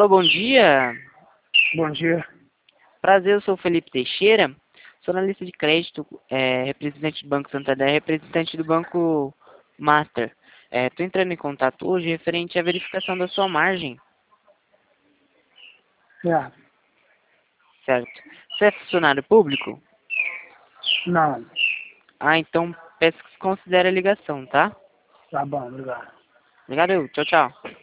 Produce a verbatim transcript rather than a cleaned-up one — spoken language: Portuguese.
Alô, bom dia. Bom dia. Prazer, eu sou o Felipe Teixeira. Sou analista de crédito, é, representante do Banco Santander, representante do Banco Master. Estou entrando em contato hoje referente à verificação da sua margem, Certo. certo? Você é funcionário público? Não. Ah, então peço que se considere a ligação, tá? Tá bom, obrigado. Obrigado, tchau, tchau.